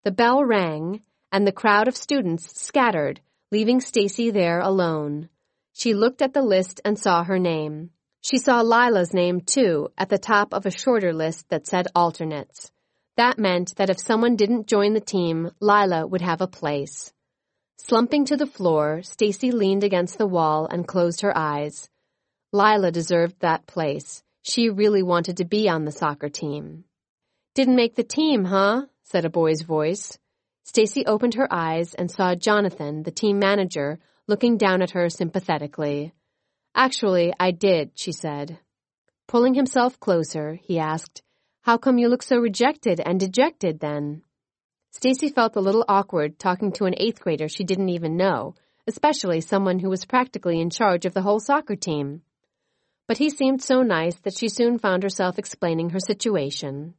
The bell rang, and the crowd of students scattered, leaving Stacy there alone. She looked at the list and saw her name. She saw Lila's name, too, at the top of a shorter list that said alternates. That meant that if someone didn't join the team, Lila would have a place. Slumping to the floor, Stacy leaned against the wall and closed her eyes. Lila deserved that place. She really wanted to be on the soccer team. "Didn't make the team, huh?" said a boy's voice. Stacy opened her eyes and saw Jonathan, the team manager, looking down at her sympathetically. "Actually, I did," she said. Pulling himself closer, he asked, "How come you look so rejected and dejected, then?" Stacy felt a little awkward talking to an 8th grader she didn't even know, especially someone who was practically in charge of the whole soccer team. But he seemed so nice that she soon found herself explaining her situation.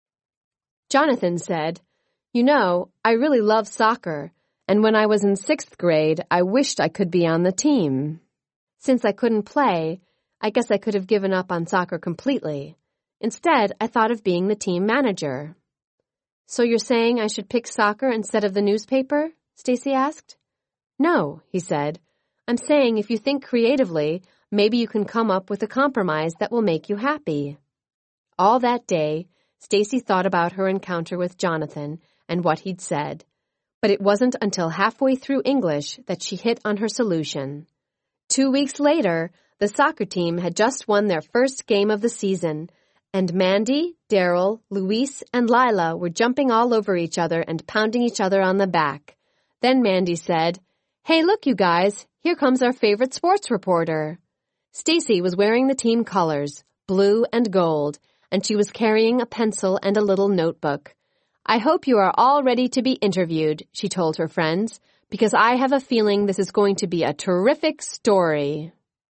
Jonathan said, "You know, I really love soccer, and when I was in 6th grade, I wished I could be on the team. Since I couldn't play, I guess I could have given up on soccer completely. Instead, I thought of being the team manager." "So you're saying I should pick soccer instead of the newspaper?" Stacy asked. "No," he said. "I'm saying if you think creatively, maybe you can come up with a compromise that will make you happy." All that day, Stacy thought about her encounter with Jonathan and what he'd said. But it wasn't until halfway through English that she hit on her solution. 2 weeks later, the soccer team had just won their first game of the season, and Mandy, Daryl, Luis, and Lila were jumping all over each other and pounding each other on the back. Then Mandy said, "Hey, look, you guys, here comes our favorite sports reporter." Stacy was wearing the team colors, blue and gold, and she was carrying a pencil and a little notebook. "I hope you are all ready to be interviewed," she told her friends, "because I have a feeling this is going to be a terrific story."